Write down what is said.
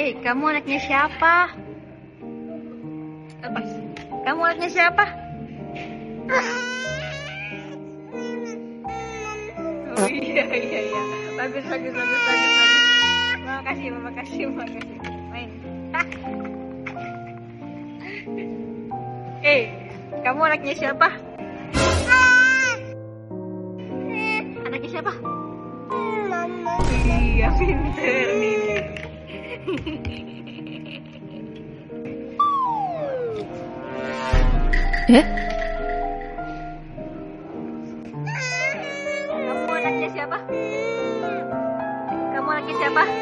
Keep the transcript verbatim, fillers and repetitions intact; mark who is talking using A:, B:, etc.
A: Eh, kamu anaknya siapa? Apa? Kamu anaknya siapa? Oh iya iya iya. Bagus bagus bagus bagus bagus. Makasih, makasih, makasih. Main. Eh, kamu anaknya siapa? Anaknya siapa?
B: Mama.
A: Iya, pinter nih.
C: Eh?
A: Kamu anaknya siapa? Kamu anaknya siapa?